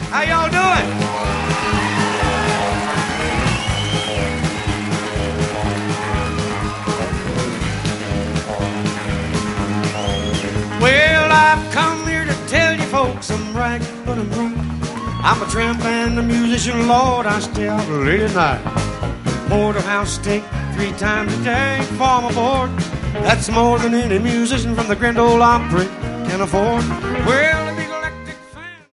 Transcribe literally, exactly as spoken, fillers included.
How y'all doing? Well, I've come here to tell you folks I'm right, but I'm broke. I'm a tramp and a musician, Lord, I stay out late at night. Porterhouse steak three times a day for my board. That's more than any musician from the Grand Ole Opry can afford. Well,